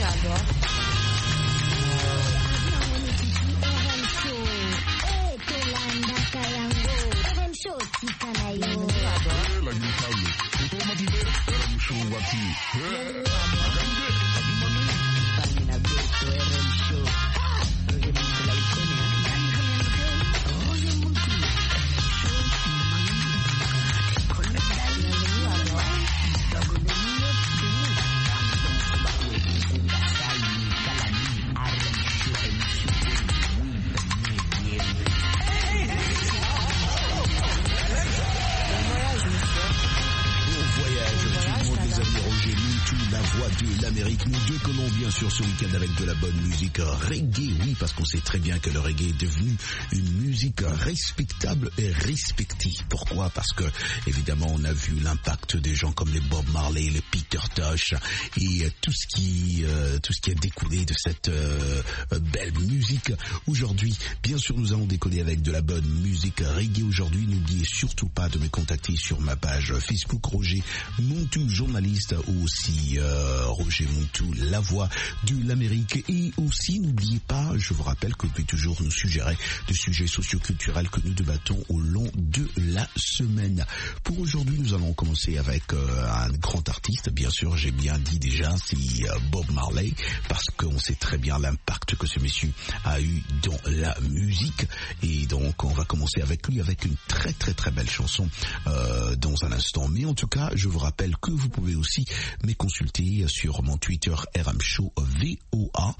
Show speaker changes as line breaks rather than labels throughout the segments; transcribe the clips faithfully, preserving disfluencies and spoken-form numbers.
Sur ce week-end avec de la bonne musique reggae, oui, parce qu'on sait très bien que le reggae est devenu une musique respectable et respectée. Pourquoi? Parce que, évidemment, on a vu l'impact des gens comme les Bob Marley, les Peter Tosh et tout ce qui, euh, tout ce qui a découlé de cette euh, belle musique. Aujourd'hui, bien sûr, nous allons décoller avec de la bonne musique reggae. Aujourd'hui, n'oubliez surtout pas de me contacter sur ma page Facebook Roger Montou, journaliste, ou aussi euh, Roger Montou, la voix de l'Amérique. Et aussi, n'oubliez pas, je vous rappelle que vous pouvez toujours nous suggérer des sujets socioculturels que nous débattons au long de la semaine. Pour aujourd'hui, nous allons commencer avec euh, un grand artiste. Bien sûr, j'ai bien dit déjà, c'est euh, Bob Marley, parce qu'on sait très bien l'impact que ce monsieur a eu dans la musique. Et donc, on va commencer avec lui, avec une très très très belle chanson euh, dans un instant. Mais en tout cas, je vous rappelle que vous pouvez aussi me consulter sur mon Twitter R M Show V O A.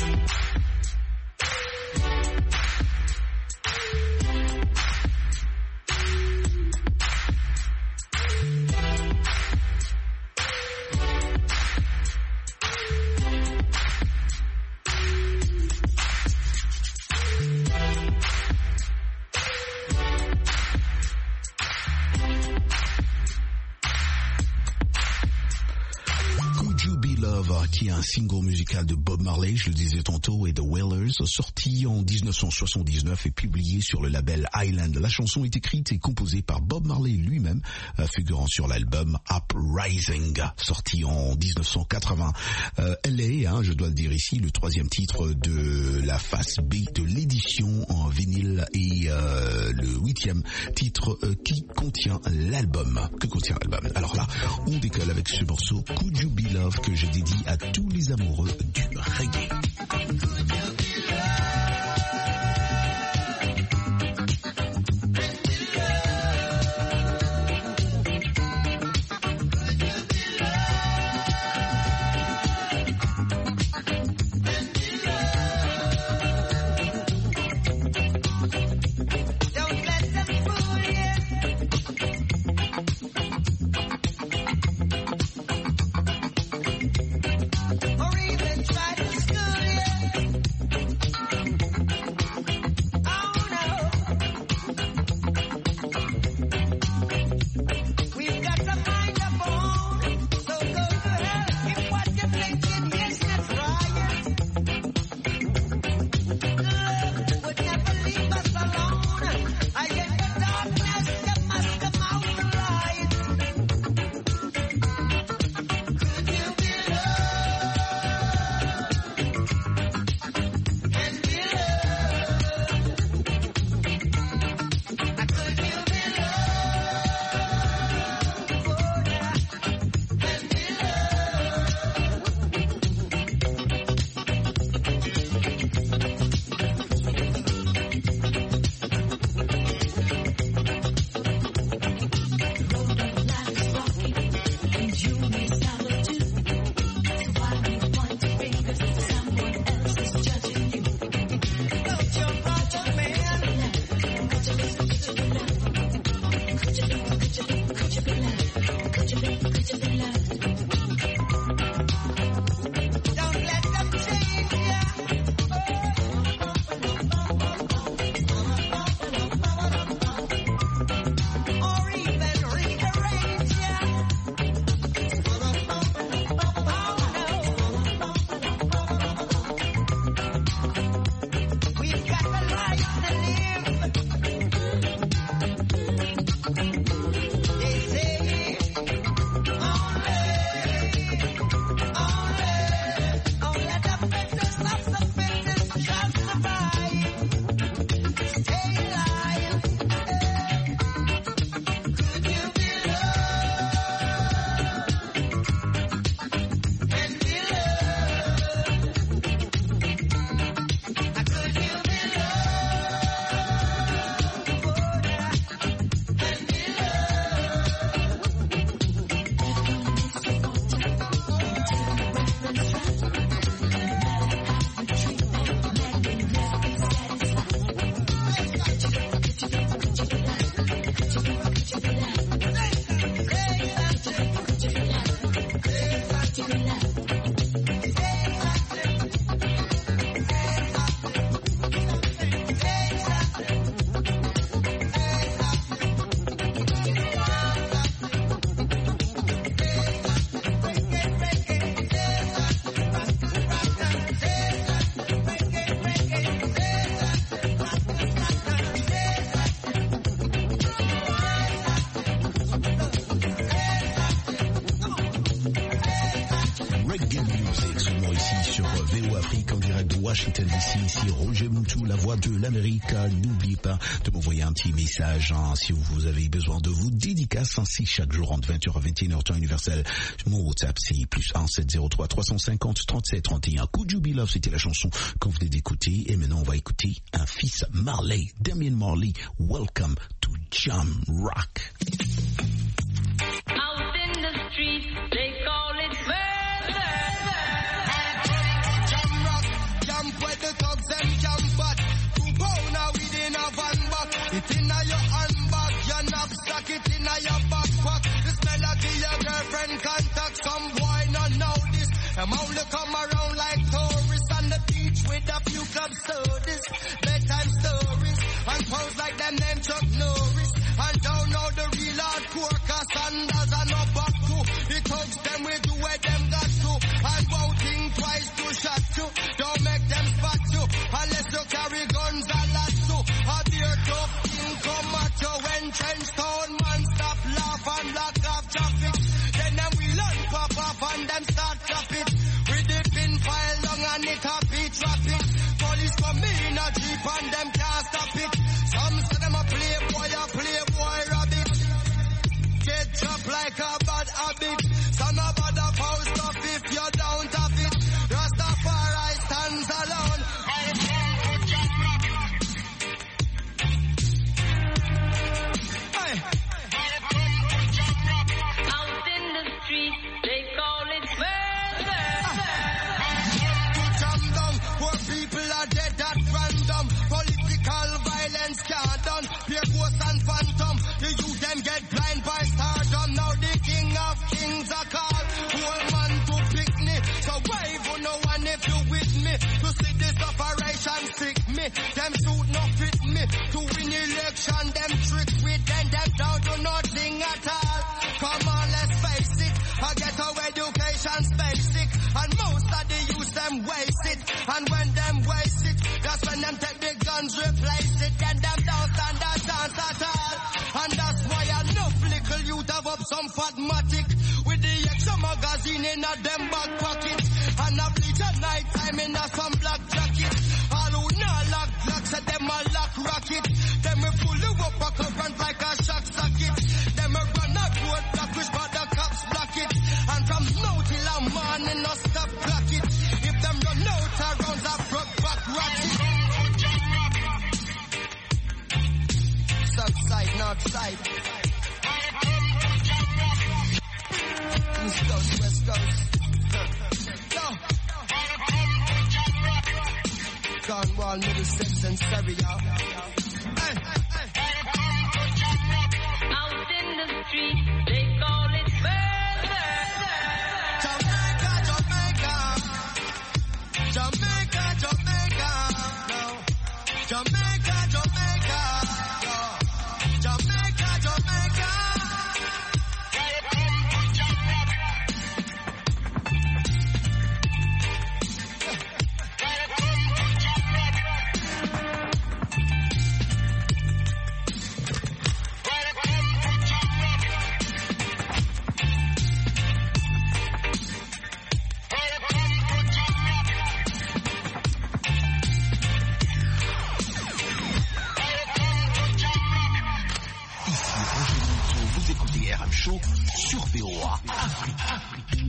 Qui est un single musical de Bob Marley, je le disais tantôt, et The Wailers, sorti en dix-neuf cent soixante-dix-neuf et publié sur le label Island. La chanson est écrite et composée par Bob Marley lui-même, figurant sur l'album Uprising, sorti en dix-neuf cent quatre-vingts. Euh, elle est, hein, je dois le dire ici, le troisième titre de la face B de l'édition en vinyle et euh, le huitième titre euh, qui contient l'album. Que contient l'album? Alors là, on décolle avec ce morceau Could You Be Love que je dédie à tous les amoureux du reggae.
Or even try to school.
V O Afrique en direct de Washington D C. Ici Roger Moutou, la voix de l'Amérique. N'oubliez pas de m'envoyer un petit message hein, si vous avez besoin de vous dédicace ainsi chaque jour entre vingt heures à vingt et une heures temps universel. Mon WhatsApp c'est plus un sept zéro trois trois cinq zéro trente-sept trente et un. Could You Be Love, c'était la chanson qu'on venait d'écouter. Et maintenant on va écouter un fils Marley, Damian Marley. Welcome to Jam Rock.
Out in the street, they call it murder.
Jam rock, jump where the thugs them jump but two pound now within a van back. It in a your handbag, your knapsack, it in a your backpack. The smell of your girlfriend contact. Some boy not know this. Them only come around like tourists on the beach with a few club sodas, bedtime stories, and pose like them name Chuck Norris. And don't know the real hardcore, cause Sanders are no back to. The thugs them we do where them got to. And won't think twice to shot you. Don't make them spot you, unless you carry guns a lot too. A beer tough thing come at you when trench town man stop laugh and block off traffic. Then them we learn pop off and them start trap it. With the pin file long and it a beat traffic. Police come in a jeep and them can't stop it. Some say them a playboy, a playboy rabbit. Get chopped like a bad habit. Some a bad a post up if you don't have it. Rastafari stands alone. Hey.
Out in the street, they call it murder.
To jam down, poor people are dead at random. Political violence can't done. Pure ghost and phantom. The youth them get blind by stardom. Now the king of kings are called. Whole man to pick me. So wave on no one if you with me. To see this operation sick me. Them shoot no fit me. To win election, them trick with them. Them down to nothing at all. Come on, let's face it. I get our education's basic. And most of the youth them waste it. And when them waste it, that's when them take the guns, replace it. Then them don't stand a chance at all. And that's why enough little youth have up some fatmatic. With the extra magazine in a them back pocket. And a bleach at night time in a some black jacket. All who not lock black say them a lock rocket. Them we pull you up a current like a shock socket. Them we run a road block which but the cops block it. And from now till a morning no stop clock it. If them run out around a front back ratchet. South side, north side. East coast, west coast. Yo. Cornwall, Middlesex and Surrey, y'all. Hey, hey.
Out in the street, they call it murder.
Jamaica, Jamaica. Jamaica, Jamaica. No. Jamaica, Jamaica. No. Jamaica, Jamaica.
Sur V O A Afrique.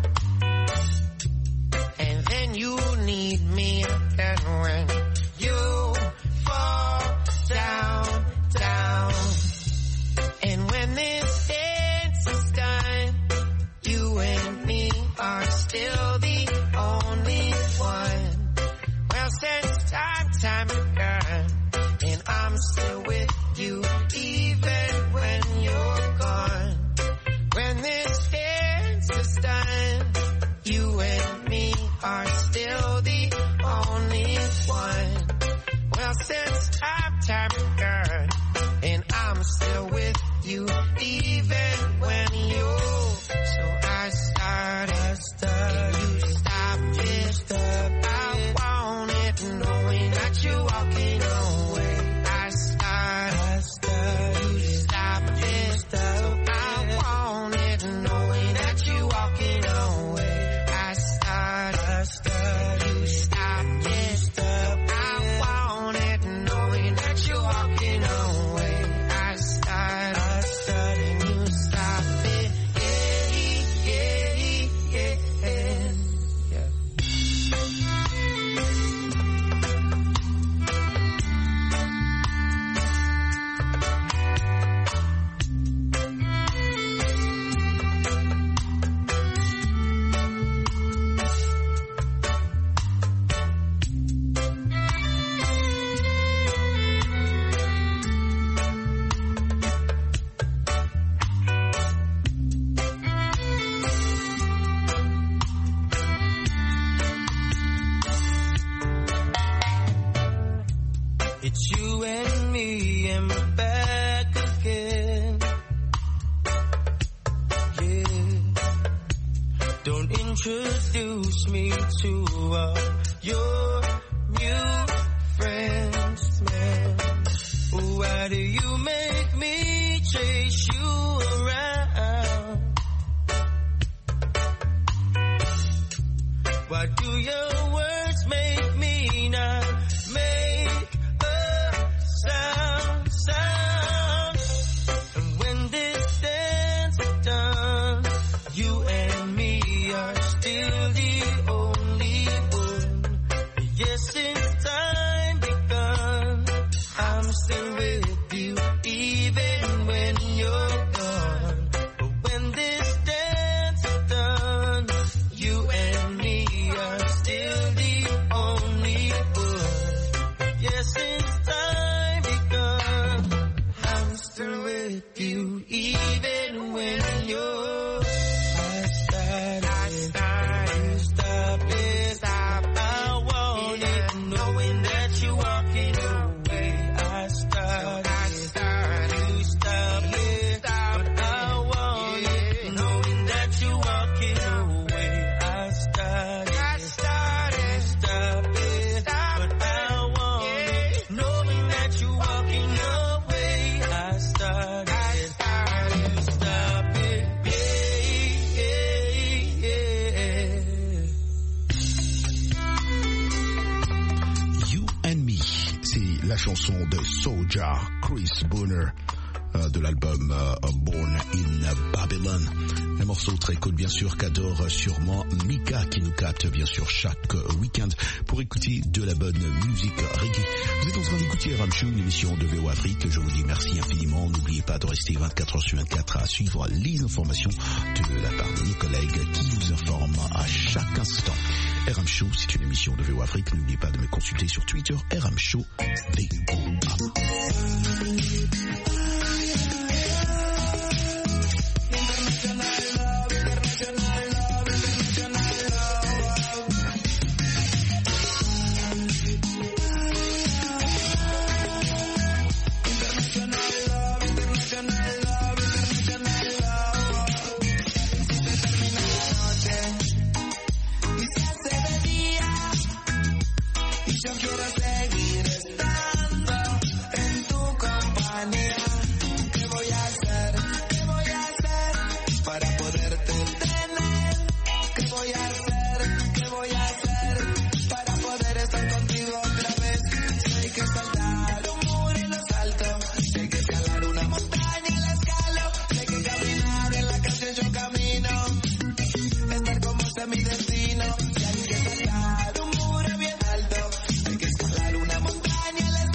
need me, and when you
time again, and I'm still with you even when you're gone. When this dance is done, you and me are still the only one. Well, since time, time again, and I'm still with you even when you're. So I start, I start, you stop it, stop it. I want it, knowing that you're walking away. I start, I start, you stop it, stop it. I want it, knowing that you're walking away. I start, I start, you stop it, stop it. I want it, knowing that you're walking away. I start, I start, and you stop it. Yeah, yeah, yeah, yeah. It's you and me, and we're back again. Yeah. Don't introduce me to uh, your new friends, man. Why do you make me chase you around? Why do your words make me not make sound, sound? And when this dance is done, you and me are still the only one. Yes, since time begun, I'm still with you even when you're gone. But when this dance is done, you and me are still the only one. Yes, since time begun, I'm still with you even when you're. I started, I started, stop it, stop. I want it, knowing that you're walking away. I started, I started, you stop it, stop. But I want it, knowing that you're walking away. I started, I started, stop it, stop. But I want it, knowing that you're walking away. I started, I started, stop it, yeah, yeah, yeah.
You and Me, c'est la chanson de Soulja, Chris Bonner, euh, de l'album euh, Born in Babylon. Un morceau très cool, bien sûr, qu'adore sûrement Mika, qui nous capte, bien sûr, chaque euh, week-end pour écouter de la bonne musique reggae. Vous êtes en train d'écouter Ram Show, une émission de V O Afrique. Je vous dis merci infiniment. N'oubliez pas de rester vingt-quatre heures sur vingt-quatre à suivre les informations de la part de nos collègues qui vous informent à chaque instant. Ram Show, c'est une émission de V O Afrique. N'oubliez pas de me consulter sur Twitter, Ram Show, V O A.
Mi destino, y hay que saltar un muro bien alto, hay que escalar una montaña, la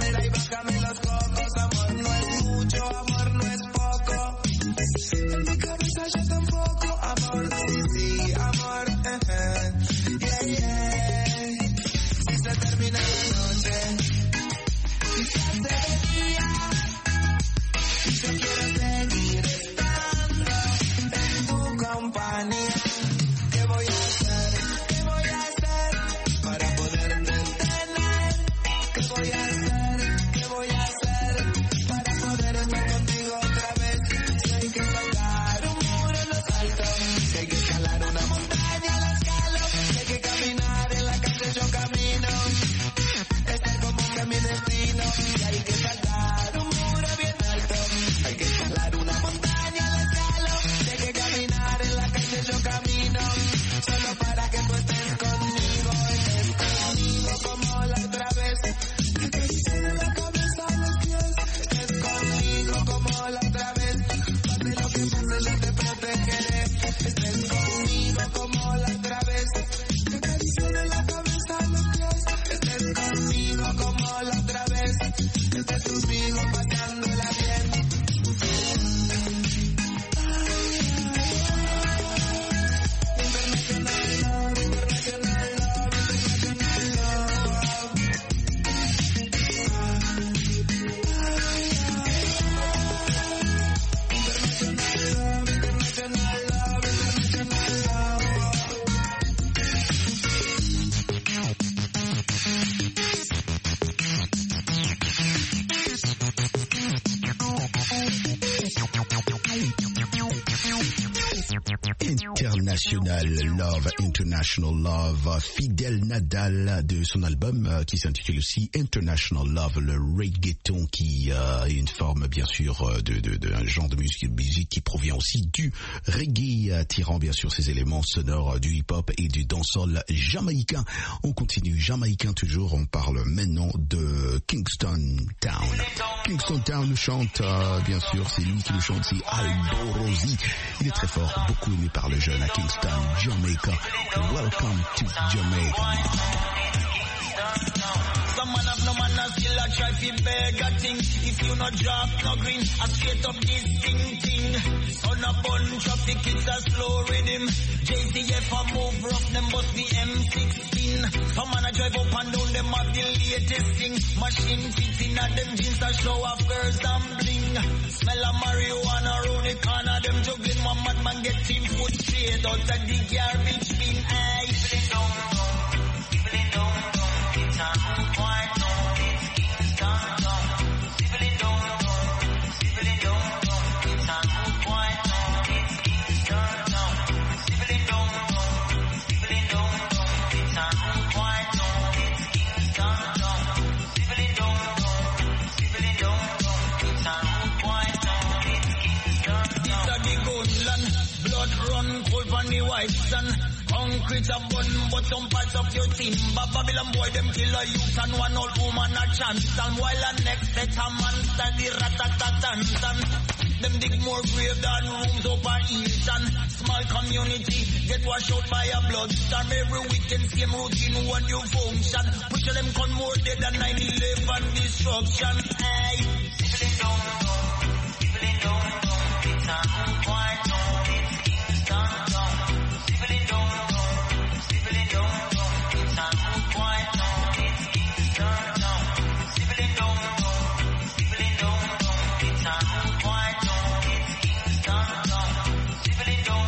manera y bájame los cocos. Amor no es mucho, amor no es poco. En mi cabeza yo tampoco. Amor, sí, sí, amor. Eh, eh. Yeah, yeah. Si se termina la noche y se hace de día, y yo quiero seguir estando en tu compañía. ¿Qué voy a hacer? ¿Qué voy a hacer para poderte tener? ¿Qué voy a hacer? ¿Qué voy a hacer para poder estar contigo otra vez? Si hay que saltar un muro lo salto, si hay que escalar una montaña la escalo, si hay que caminar en la calle yo camino. Estar como que mi destino. Si hay que saltar un muro bien alto, hay que escalar una montaña la escalo, si hay que caminar en la calle yo camino. Solo para que tú estés conmigo, estés conmigo como la otra vez. Que te hice de la cabeza a los pies, estés conmigo como la otra vez. Pase lo que pase yo te protegeré, estés conmigo como la otra vez. Que te hice de la cabeza a los pies, estés conmigo como la otra vez. Estés conmigo pasándola bien.
International Love, International Love, Fidel Nadal de son album euh, qui s'intitule aussi International Love, le reggaeton qui euh, est une forme bien sûr de, de, de un genre de musique, musique qui provient aussi du reggae, euh, tirant bien sûr ses éléments sonores du hip-hop et du dancehall jamaïcain. On continue, jamaïcain toujours, on parle maintenant de Kingston Town. Kingston Town le chante, euh, bien sûr, c'est lui qui le chante, c'est Aldo Rosi. Il est très fort, beaucoup aimé par le jeune à Kingston, Jamaica. Welcome to Jamaica.
Some man have no man still a try to beg a thing. If you not drop no green, I straight up this thing thing. On a bun traffic, it's a slow rhythm. J C F a move rough, them bust the M sixteen. Some man a drive up and down, them have the latest thing. Machine fitting at them jeans a show off girls and bling. Smell of marijuana round the corner, them juggling. One madman get him foot straight out of the garbage bin. Aye, people it down, people it down, it's a quiet down, it's Kingston down. People it down, people it down, it's a quiet down, it's Kingston down. People it down, people it down, it's a quiet down, it's Kingston down. People it down, people it down, it's a quiet down, it's Kingston down. This a the gunland, blood run cold on the white sun. Concrete a bun, but some parts of your team. But Babylon boy, them kill a youth and one old woman a chance. And while the next set a man stand the rat-a-tat-tan-tan. Them dig more grave than rooms up a Hilton. Small community get washed out by a bloodstorm. Every weekend same routine, one new function. Push them con more dead than nine eleven destruction. Hey, people it down, people it down, it's a quiet down, it's Kingston down. People it down, people it down, it's a quiet down, it's Kingston down. People it down, people it down, it's a quiet down, it's Kingston down. People it down,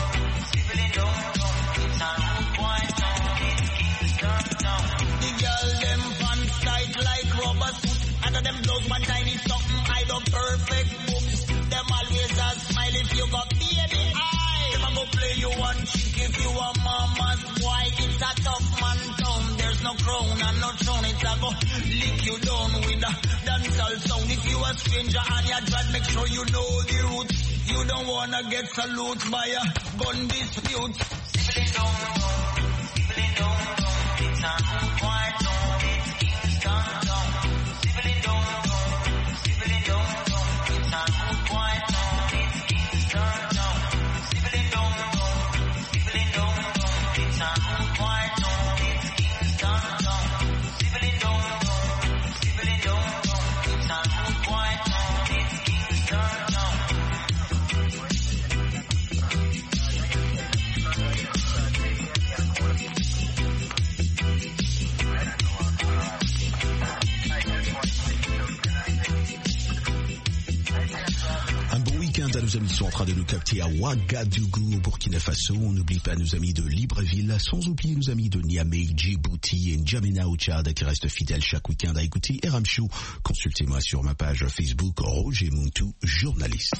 people it down, it's a quiet down, it's Kingston down. The girl them pants tight like rubber suit, under them blouse one tiny something hide up perfect boobs. Them always a smile if you got baby eye. Them a go play you one chick if you a mama's boy. It's a tough man town. There's no crown and no throne. It's a go lick you down with a dancehall sound. If you a stranger and you drive, make sure you know the route. You don't wanna get salute by a gun dispute. People it down, people it down, it's a quiet down, it's Kingston down. People it down, people it down, it's a quiet down, it's Kingston down. People it down, people it down, it's a quiet down, it's Kingston down. People it down, people it down,
week-end à nos amis qui sont en train de nous capter à Ouagadougou, au Burkina Faso. On n'oublie pas nos amis de Libreville, sans oublier nos amis de Niamey, Djibouti et N'Djamena au Tchad qui restent fidèles chaque week-end à écouter R M Show. Consultez-moi sur ma page Facebook Roger Muntu, journaliste.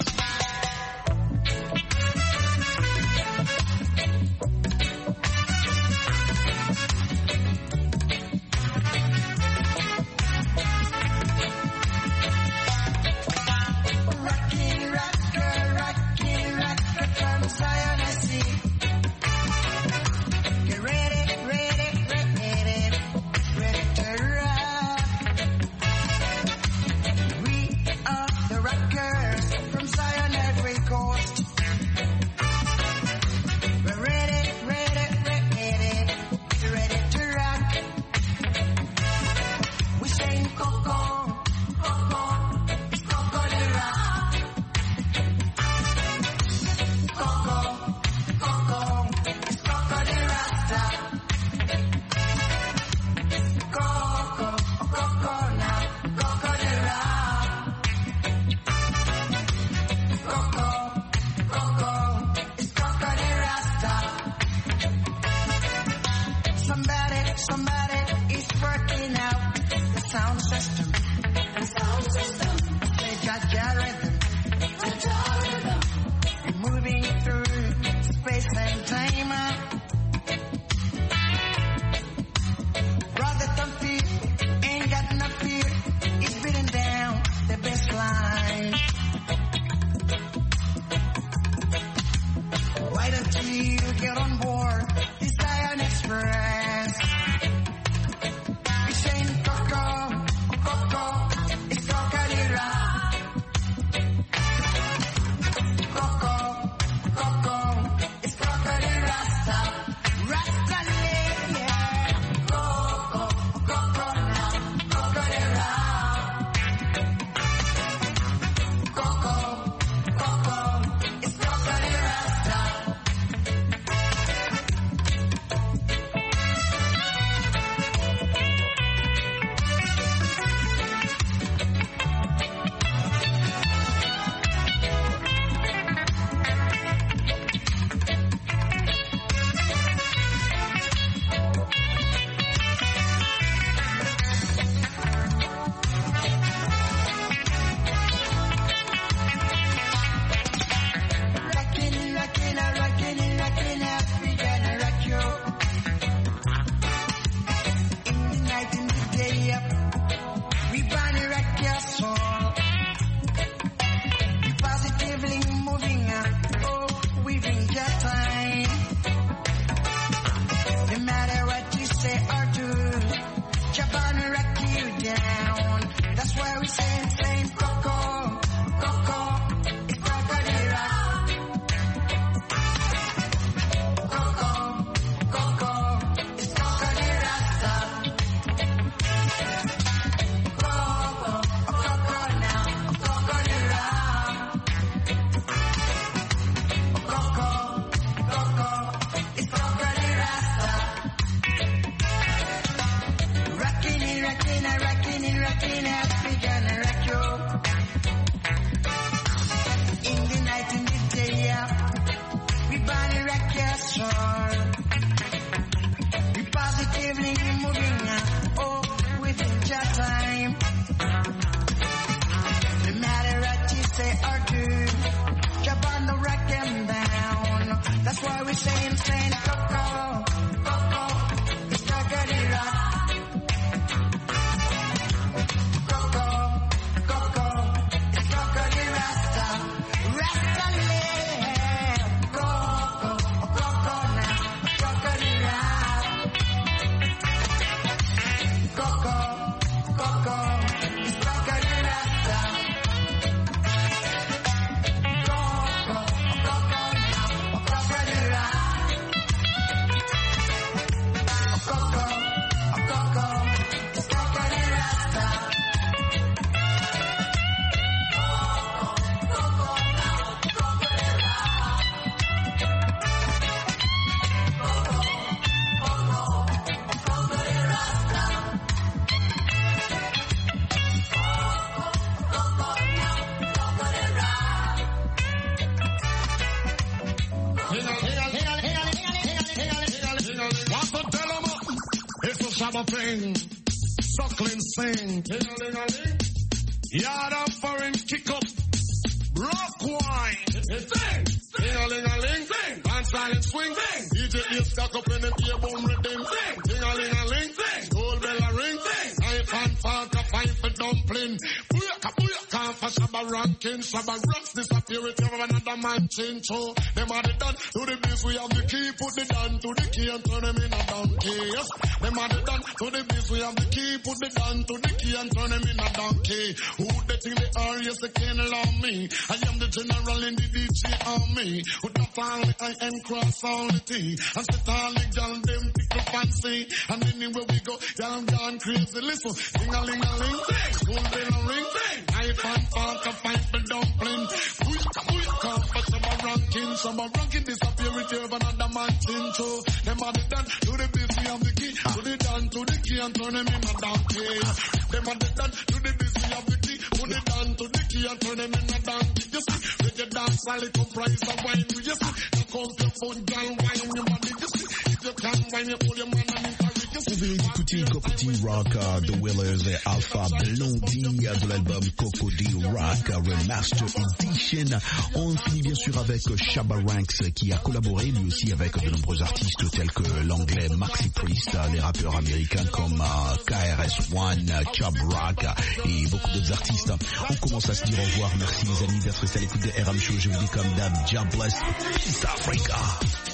bada thing. Suckling sing. Ting-a-ling-a-ling. Yard up foreign kick up. Rock wine. Sing. Ting-a-ling-a-ling. Sing. Dance silent swing. Sing. D J is stuck up in the earbone rhythm. Sing. Ting-a-ling-a-ling. Sing. Gold bell a ring. Sing. Knife and fork a fight for dumpling. Booyaka booyaka for Shabba ranking. Shabba rocks disappear with you another man change. So them are the done to the biz. We have the key. Put the down to the key and turn them in a donkey. Yes. Them are the done to the biz. We have the key. Put the down to the key and turn them in a donkey. Who they think they are? Yes, they can't allow me. I am the general in the D J army. With the family I am cross all the T. And sit all the gal them pickle fancy. And anywhere we go, y'all gone crazy. Listen, ding-a-ling-a-ling, school bell a ring, knife and fork a fight for dumpling. Booyaka booyaka for Shabba ranking. Shabba ranking disappear with you another man change. So them are the done to the biz. We have the key. Put it down to the key and turn them in a donkey. Them are the done to the biz. We have the key. Put it down to the key and turn them in a donkey. You see, with your dance, all it comprise of wine. You see, you come to your phone, girl, wine your body. You see, if you can wine, you pull your man and you
Vous venez d'écouter Cocody Rock uh, The Willers et Alpha Blondie de l'album Cocody Rock Remaster Edition. On finit bien sûr avec Shabba Ranks qui a collaboré lui aussi avec de nombreux artistes tels que l'anglais Maxi Priest, les rappeurs américains comme uh, K R S One, Chubb Rock et beaucoup d'autres artistes. On commence à se dire au revoir. Merci les amis d'être restés à l'écoute de R M Show. Je vous dis comme d'hab, God bless East Africa.